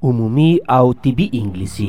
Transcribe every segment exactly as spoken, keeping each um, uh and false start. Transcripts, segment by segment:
عمومي او طبي انګلیسي.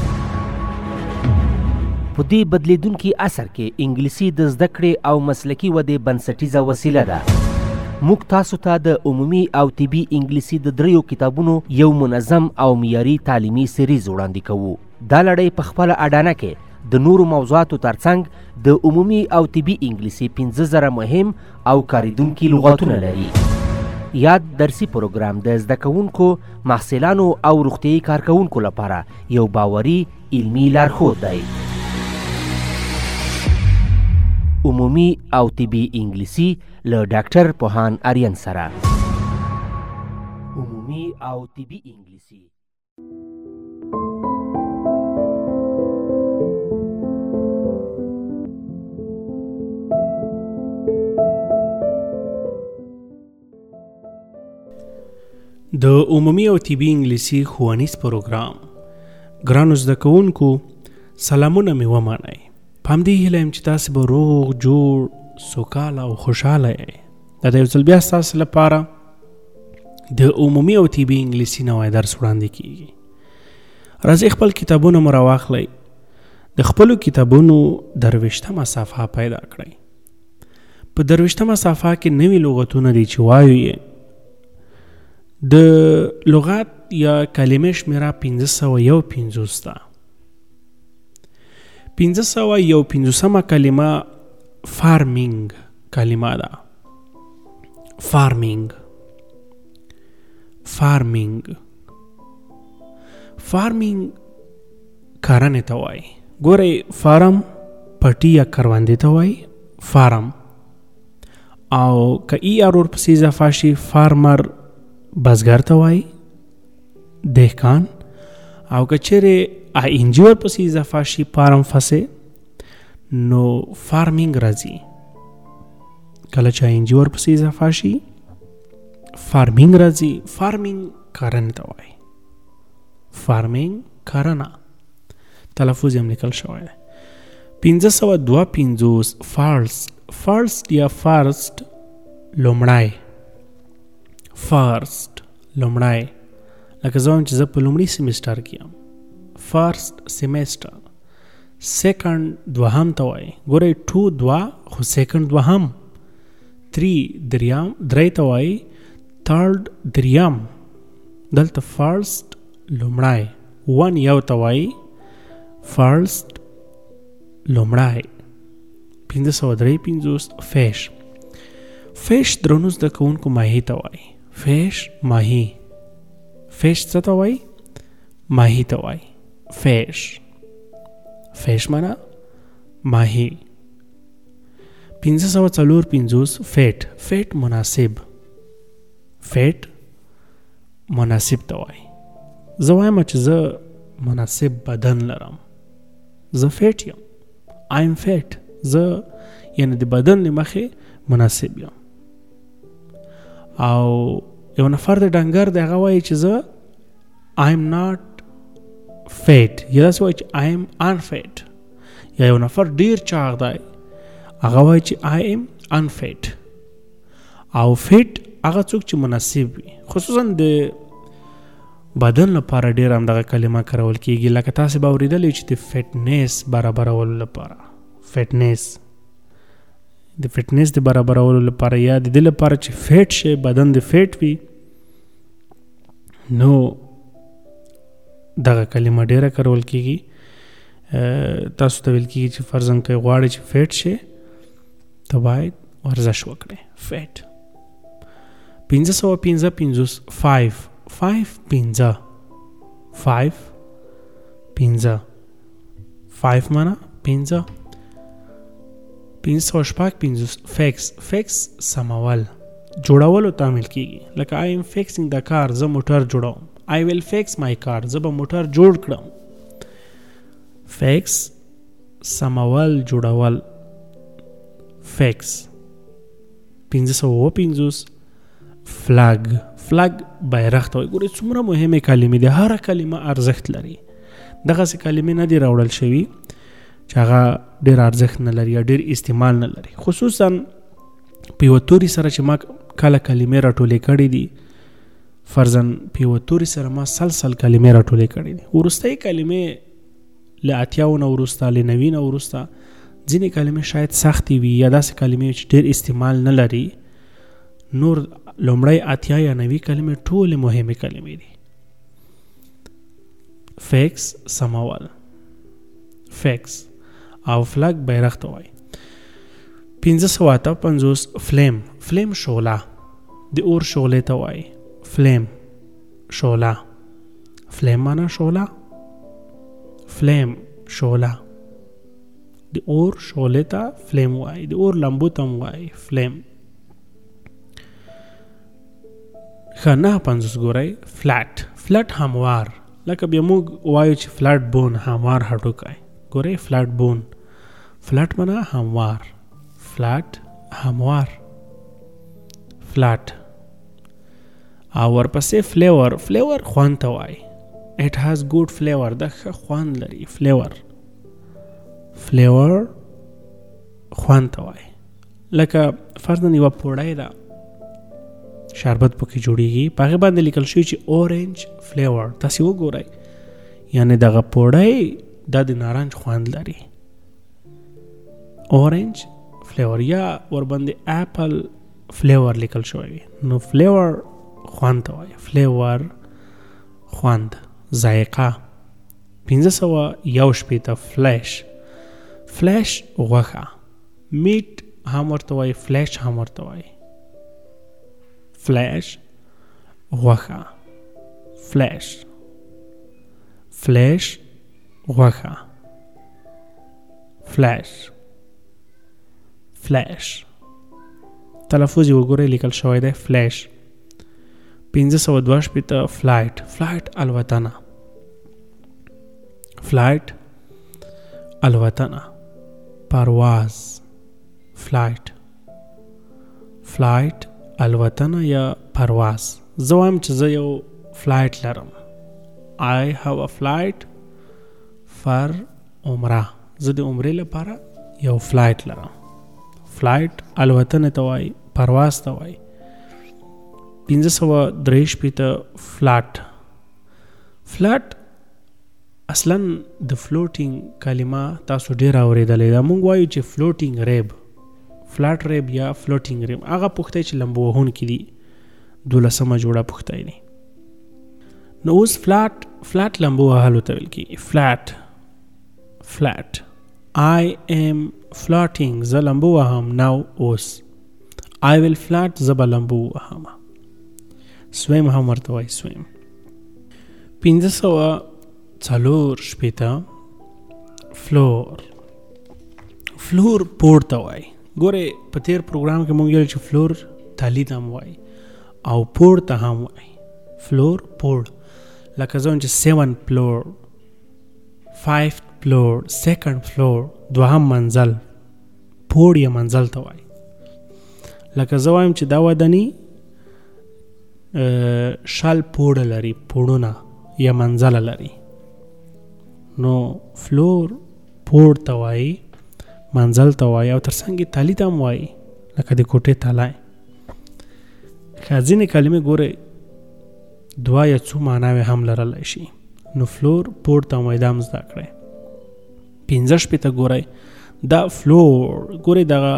په دې بدلیدونکي عصر کې انګلیسي د زده کړې او مسلکي ودې بنسټیزه وسیله ده. موږ تاسو ته د عمومي او طبي انګلیسي د دریو کتابونو یو منظم او معیاري تعلیمي سریز وړاندې کوو. دا لړۍ په خپله اډانه کې د نورو موضوعاتو ترڅنګ د عمومي او طبي انګلیسي پنځه زره مهم او کاریدونکي لغاتونه لري. یاد درسي پروګرام د زده کوونکو، محصلانو او روغتیايي کارکوونکو لپاره یو باوري علمي لارښود دی. عمومي او طبي انګلیسي له ډاکټر پوهان آریان سره. عمومي او طبي انګلیسي. د عمومي او طبي انګلیسي ښوونیز پروګرام ګرانو زده کوونکو سلامونه مې ومنئ. په همدې هیله یم چې تاسې به روغ جوړ سوکاله او خوشحاله یئ. دا د یو ځل بیا ستاسو لپاره د عمومي او طبي انګلیسي نوی درس وړاندې کیږي. راځئ خپل کتابونه مو راواخلئ، د خپلو کتابونو درویشتمه صفحه پیدا کړئ. په درویشتمه صفحه کې نوي لغتونه دي چې وایو یې د لغات یا کلمې شمیره پنځه سوه یو پنځوس ده. پنځه سوه یو پنځوسمه کلمه فارمینګ کلمه ده. فارمینګ فارمینګ فارمینګ کرنې ته وایي. ګورئ، فارم پټي یا کروندې ته وایي فارم، او که ای آر ورپسې اضافه شي فارمر بزګر ته وایي دهقان، او که چیرې آی ان جی ورپسې اضافه شي فارم فسې نو فارمینګ راځي. کله چې آی ان جی ورپسې اضافه شي فارمینګ راځي. فارمینګ کرنې ته وایي. فارمینګ کرنه تلفظ یې هم لیکل شوی دی. پنځه سوه دوه پنځوس فارسټ فارسټ یا فارسټ لومړی. فرست لومړی، لکه زه وایم چې زه په لومړي سیمیسټر کې یم. فرست سیمیسټر. سیکنډ دوهم ته وایي. ګورئ، ټو دوه خو سیکنډ دوهم. تری دریم درې ته وایي. تھرډ دریم. دلته فرست لومړی. ون یو ته وایي فرست لومړی. پنځه سوه درې پنځوس فیش. فیش درنو زده کوونکو ماهي ته وایي. فیش ماهي. فیش څه ته وایي؟ ماهي ته وایي. فیش فیش معنا ماهي. پنځه سوه څلور پنځوس فیټ. فیټ مناسب. فیټ مناسب ته وایي. زه وایم چې زه مناسب بدن لرم، زه فیټ یم. آیم فیټ. زه یعنی د بدن له مخې مناسب یم. او یو نفر د ډنګر دی، هغه وایي چې زه آیم ناٹ فیټ، یا داسې وایي چې آیم ان فیټ. یا یو نفر ډیر چاغ دی، هغه وایي چې آیم ان فیټ. او فیټ هغه څوک چې مناسب وي. خصوصا د بدن لپاره ډیر همدغه کلمه کارول کیږي. لکه تاسې به اورېدلی چې د فټنس برابرولو لپاره، فټنس د فټنس د برابرولو لپاره یا د دې لپاره چې فیټ شي، بدن د فیټ وي، نو دغه کلمه ډیره کارول کیږي. تاسو ته ویل کیږي چې فرضاً که غواړئ چې فیټ شي ته باید ورزش وکړئ. فیټ. پنځه سوه پنځه پنځوس فایف. فایف پنځه. فایف پنځه. فایف معنا پنځه. پنځه سوه شپږ پنځوس فیکس. فیکس سمول، جوړولو ته عمل کیږي. لکه آی ایم فیکسینګ د کار، زه موټر جوړوم. آی ویل فیکس مای کار، زه به موټر جوړ کړم. فیکس سمول، جوړول. فیکس. پنځه سوه اووه پنځوس فلاګ. فلاګ بیرغ ته وایي. ګورئ څومره مهمې کلمې دي، هره کلمه ارزښت لري. دغسې کلمې نه دي راوړل شوي چې هغه ډیر ارزښت نه لري یا ډیر استعمال نه لري. خصوصا په یو توري سره چې ما کله کلمې راټولې کړې دي فرضاً په یوه توري سره ما سل سل کلمې راټولې کړې دي. وروستۍ کلمې له اتیاو نه وروسته له نوي نه وروسته ځینې کلمې شاید سختې وي یا داسې کلمې چې ډېر استعمال نه لري. نور لومړی اتیا یا نوي کلمې ټولې مهمې کلمې دي. فیکس سمول، فیکس او فلک بیرغ ته وایي. پنځه سوه اته پنځوس فلیم، فلیم شعله، د اور شعلې ته وایي. فلیم شعله، فلیم معنا شعله، فلیم شعله، د اور شعلې ته فلیم وایي، د اور لمبو ته هم وایي فلیم. ښه نهه پنځوس ګورئ فلټ، فلټ هموار، لکه بیا موږ وایو چې فلټ بون هموار هډوکی. ګورئ فلټ بون، فلټ معنا هموار، فلټ هموار، فلټ. او ورپسې فلیور، فلیور خوند ته وایي. it has good flavor، دا ښه خوند لري. فلیور، فلیور خوند ته وایي. لکه فرضاً یوه پوړۍ ده، شربت پکې جوړیږي، په هغې باندې لیکل شوي چې اورنج فلیور. تاسې وګورئ، یعنې دغه پوړۍ دا د نارنج خوند لري. اورنج فلیور یا ورباندې اپل فلیور لیکل شوی وي، نو فلیور خوند ته وایي. فلیور خوند، ذایقه. پنځه سوه یو شپېته فلیش، فلیش غوښه، میټ هم ورته وایي، فلیش هم ورته وایي. فلیش غوښه، فلیش، فلیش غوښه، فلیش، فلیش. تلفظ یې وګورئ لیکل شوی دی فلیش. پنځه سوه دوه شپېته فلایټ، فلایټ الوتنه، فلایټ الوتنه، پرواز، فلایټ، فلایټ الوتنه یا پرواز. زه وایم چې زه یو فلایټ لرم. I have a flight for عمره. زه د عمرې لپاره یو فلایټ لرم. فلایټ الوتنه ته وایي، پرواز ته وایي. پنځه سوه درې شپېته فلټ، فلټ اصلا د فلوټینګ کلمه تاسو ډېر اورېدلې ده. موږ وایو چې فلوټینګ ریب، فلټ ریب یا فلوټینګ ریب، هغه پوښتۍ چې لمبو وهونکي دي، دولسمه جوړه پوښتۍ دي. نو اوس فلټ، فلټ لمبو وهلو ته ویل کېږي. فلټ، فلټ. I am floating، زه لمبو وهم. نو اوس I will flat، زه به لمبو وهم. سویم هم ورته وایي، سویم. پنځه سوه څلور شپېته فلور، فلور پوړ ته وایي. ګورئ په تیر پروګرام کې مونږ ویل چې فلور تالي ته هم وایي او پوړ ته هم وایي. فلور پوړ، لکه زه چې سیون فلور، فایف فلور، سیکنډ فلور، دوهم منزل. پوړ یا منزل ته وایي. لکه زه وایم چې دا وداني شل پوړه لري، پوړونه یا منزله لري. نو فلور پوړ ته وایي، منزل ته وایي، او تر څنګ یې تالي ته هم وایي، لکه د کوټې تالی. ښه ځینې کلمې ګورئ دوه یا څو معناوې هم لرلی شي. نو فلور پوړ ته هم وایي، دا هم زده کړئ. پنځه شپېته ګورئ دا فلور، ګورئ دغه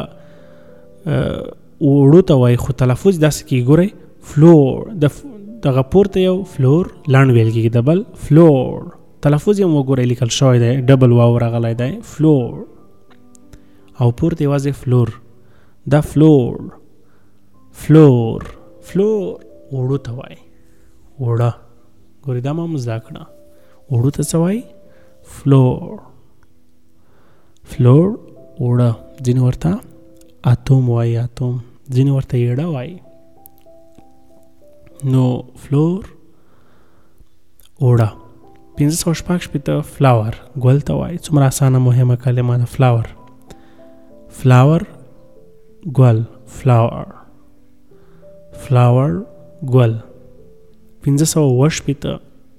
اوړو ته وایي خو تلفظ داسې کېږي. ګورئ فلور، دغه پورته یو فلور لنډ ویل کېږي، د بل فلور. تلفظ یې هم وګورئ لیکل شوی دی، ډبل واو راغلی دی، فلور. او پورته یوازې فلور، دا فلور، فلور، فلور اوړو ته وایي. اوړه، ګورئ دا ما هم زده کړه. اوړو ته څه وایي؟ فلور، فلور اوړه. ځینې ورته اتوم وایي، اتوم. ځینې ورته ایړه وایي. نو فلور اوړه. پنځه سوه شپږ شپېته فلاور، ګل ته وایي. څومره اسانه مهمه کلمه ده فلاور. فلاور ګل، فلاور، فلاور ګل. پنځه سوه اووه شپېته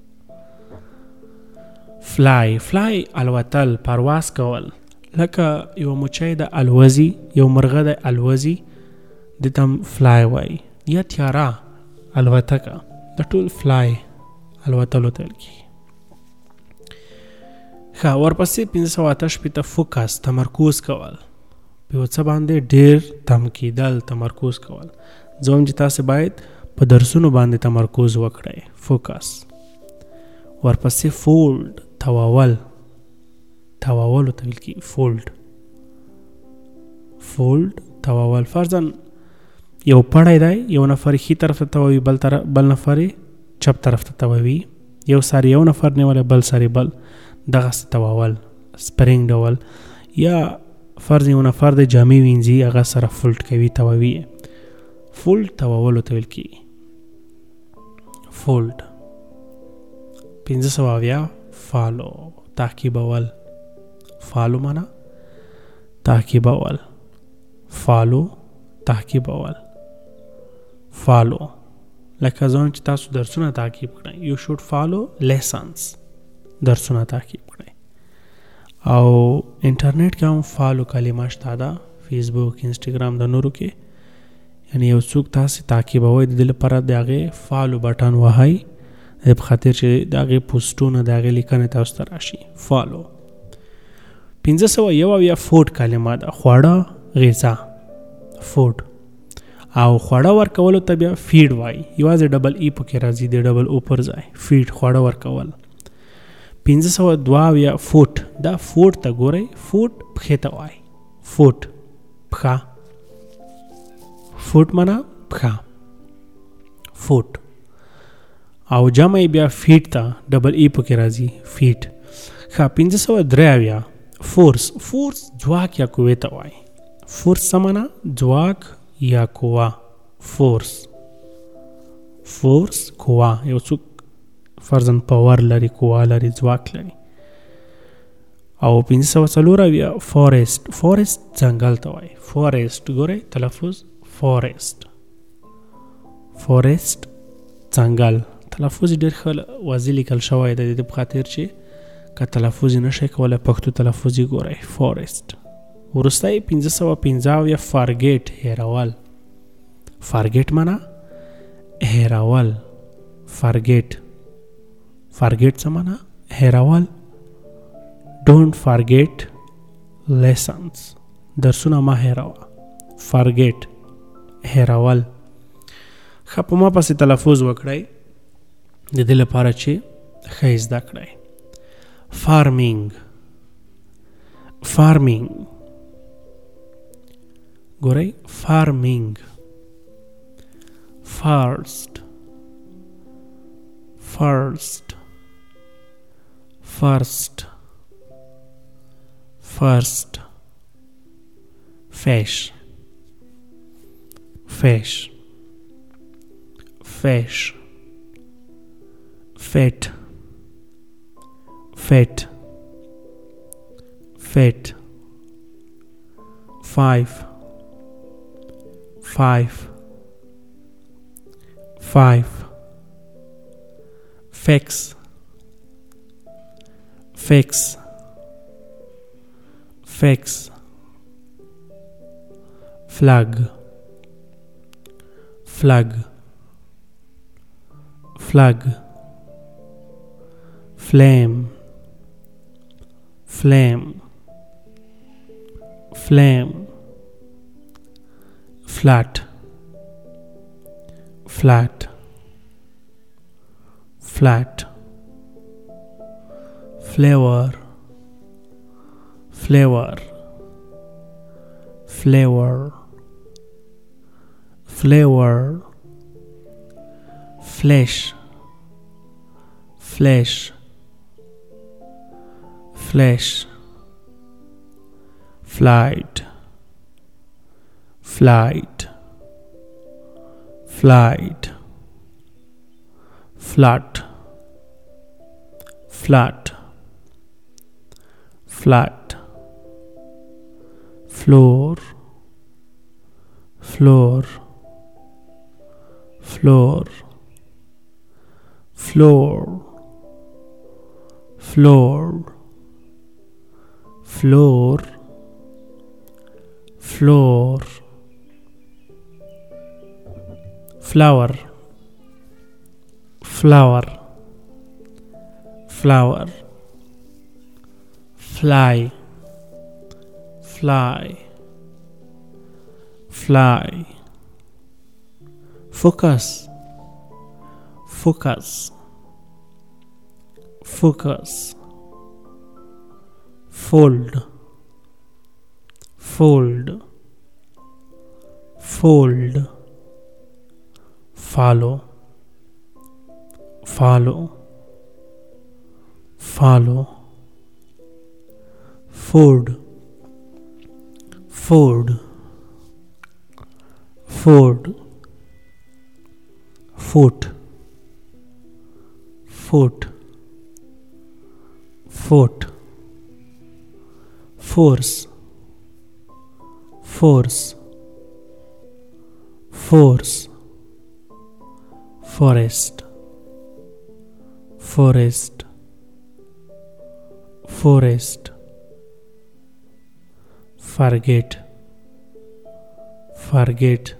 فلای، فلای الوتل، پرواز کول. لکه یو مچۍ د الوزي، یو مرغه د الوزي، د تم فلای وایي. یا تیاره، الوتکه، د ټول فلای الوتلو ته ویل کېږي. ښه ورپسې پنځه سوه اته شپېته فوکس تمرکز کول، په یو څه باندې ډېر تم کېدل، تمرکز کول. زه وایم چې تاسې باید په درسونو باندې تمرکز وکړئ، فوکس. ورپسې فولډ تواول، تواولو ته ویل کېږي فولډ، فولډ تواول. فرضاً یو پړی دی، یو نفر ښي طرف ته تاووي، بل طرف بل نفر چپ طرف ته تاووي، یو سر یو نفر نیولی بل سر بل، دغسې تاوول سپرینګ ډول. یا فرض یو نفر د جامې وینځي، هغه سره فولډ کوي، تاووي. فولډ تاوولو ته ویل کېږي فولډ. پنځه سوه اویا فالو تعقیبول، فالو معنا تعقیبول، فالو تعقیبول، فالو. لکه زه چې تاسو درسونه تعقیب کړئ، یو شوډ فالو لیسنس، درسونه تعقیب کړئ. او انټرنیټ کې هم فالو کلمه شته ده، فیسبوک، انسټاګرام، د نورو کې. یعنی یو څوک تاسې تعقیبوئ، د دې لپاره د هغې فالو بټن وهئ، د دې په خاطر چې د هغې پوسټونه، د هغې لیکنې تاسو ته راشي، فالو. پنځه سوه یو اویا فوډ کلمه ده، خواړه، غذا، فوډ. او خواړه ورکولو ته بیا فیډ وایي، یوازې ډبل ای پکې راځي، د ډبل او پر ځای فیډ، خواړه ورکول. پنځه سوه دوه اویا فوټ، دا فوټ ته ګورئ، فوټ پښې ته وایي، فوټ پښه، فوټ معنا پښه، فوټ. او جمع بیا فیټ ته ډبل ای پکې راځي، فیټ. ښه پنځه سوه درې اویا فورس، فورس ځواک یا قوې ته وایي. فورس څه معنا؟ ځواک یا قوه، فورس، فورس قوه. یو څوک فرضاً پاور لري، قوه لري، ځواک لري. او پنځه سوه څلور اویا فارسټ، فارسټ ځنګل ته وایي، فارسټ. ګورئ تلفظ فارسټ، فارسټ ځنګل. تلفظ ډېر ښه واضح لیکل شوی دی، د دې په خاطر چې که تلفظ یې نه شئ کولی، پښتو تلفظ یې ګورئ، فارسټ. وروستی پنځه سوه پنځه اویا فارګیټ، هېرول. فارګیټ معنا هېرول، فارګیټ. فارګیټ څه معنا؟ هېرول. ډونټ فارګیټ لیسنس، درسونه مه هېروه، فارګیټ هېرول. ښه په ما پسې تلفظ وکړئ د دې لپاره چې ښه یې زده کړئ. فارمینګ، فارمینګ. ګورئ فارمینګ. فرسټ، فرسټ، فرسټ، فرسټ. fish، fish، fish، fit، fit، fit. five، five، five. fix، fix، fix. flag، flag، flag. flame، flame، flame. flat، flat، flat. flavor، flavor، flavor، flavor. flesh، flesh، flesh. flight، flight، flight. flat، flat، flat. floor، floor، floor. floor، floor، floor. floor. flower، flower, flower, fly, fly, fly, focus, focus, focus, fold, fold, fold, follow, follow, follow, food, food, food, foot, foot, foot, force, force, force, forest, forest, forest, forget, forget,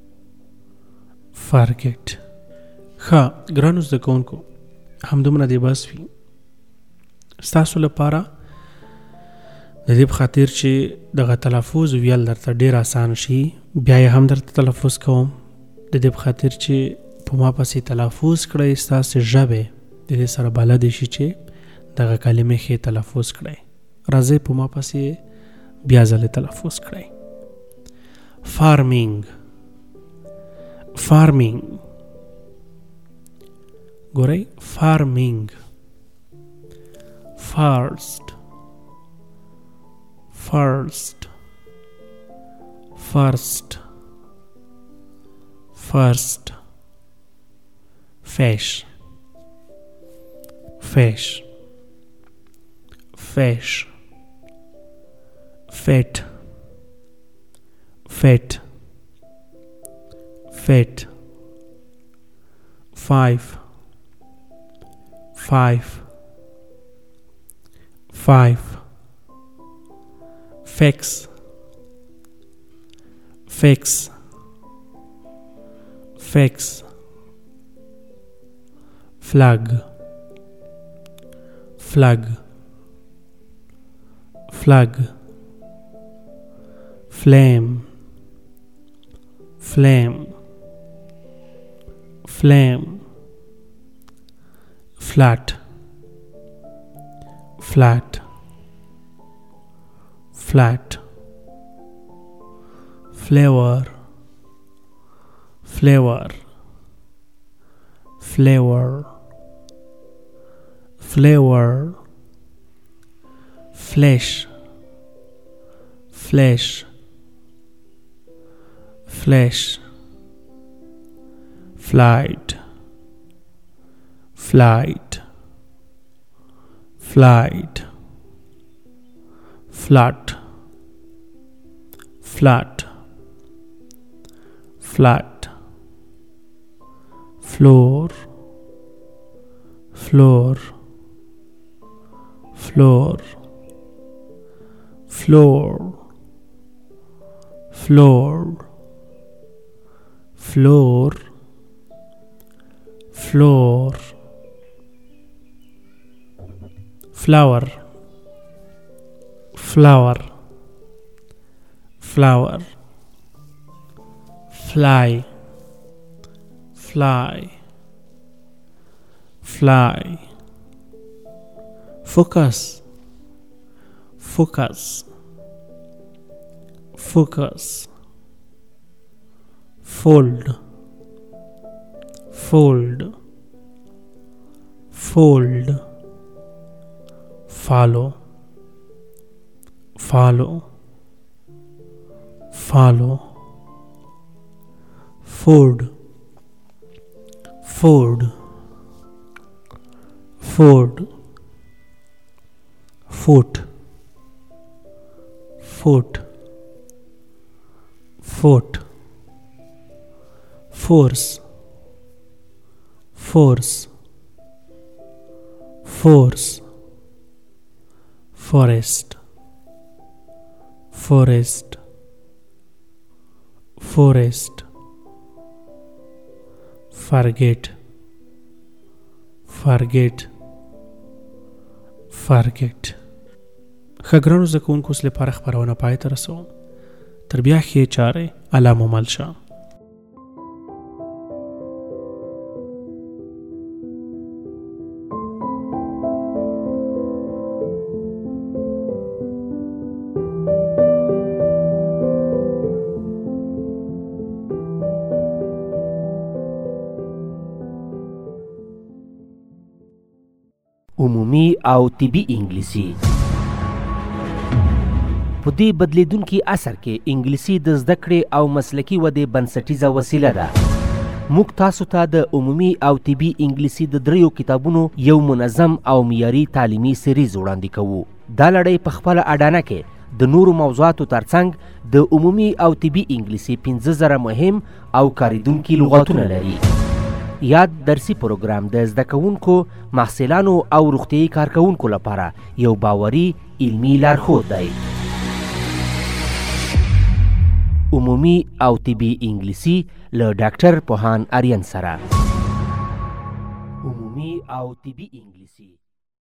forget. ښه ګرانو زده کوونکو همدومره دې بس وي ستاسو لپاره د دې په خاطر چې دغه تلفظ ویل درته ډېر اسان شي بیا یې هم درته تلفظ کوم د دې په خاطر چې په ما پسې تلفظ کړئ ستاسې ژبې د دې سره بلد شي چې دغه کلمې ښې تلفظ کړئ راځئ په ما پسې بیا ځلې تلفظ کړئ فارمینګ فارمینګ ګورئ فارمینګ first first first first fish fish fish fit fit fit five five five fix fix fix flag flag flag flame flame flame flat flat flat flavor flavor flavor flavor flesh flesh flesh flight flight flight flat flat flat floor floor floor floor floor floor floor flower flower flower fly fly fly focus focus focus fold fold fold follow follow follow food food food foot foot foot force force force forest forest forest forget فارګیټ فارګیټ. ښه ګرانو زده کوونکو اوس لپاره خپرونه پای ته رسوم. تر بیا ښې چارې الله مو مل شه. عمومي او طبي انګلیسي. په دې بدلیدونکي عصر کې انګلیسي د زده کړې او مسلکي ودې بنسټیزه وسیله ده. موږ تاسو ته د عمومي او طبي انګلیسي د دریو کتابونو یو منظم او معیاري تعلیمي سریز وړاندې کوو. دا لړۍ په خپله اډانه کې د نورو موضوعاتو ترڅنګ د عمومي او طبي انګلیسي پنځه زره مهم او کاریدونکي لغاتونه لري. یاد درسي پروګرام د زده کوونکو، محصلانو او روغتیايي کارکوونکو لپاره یو باوري علمي لارښود دی. عمومي او طبي انګلیسي له ډاکټر پوهان آریان سره. عمومي او طبي انګلیسي